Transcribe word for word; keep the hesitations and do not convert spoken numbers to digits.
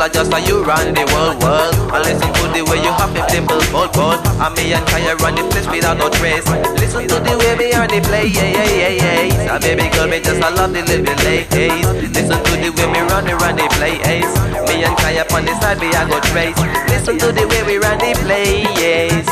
cause just how you run the world, world. And listen to the way you have it, dimple, bold, bold. And me and Kaya run the place without no trace. Listen to the way me and they play, yeah, yeah, yeah, yeah. And baby girl, me just I love the living late days. Listen to the way me run the run the play, ace. Me and Kaya on the side, me I go trace. Listen to the way we run the play, yes.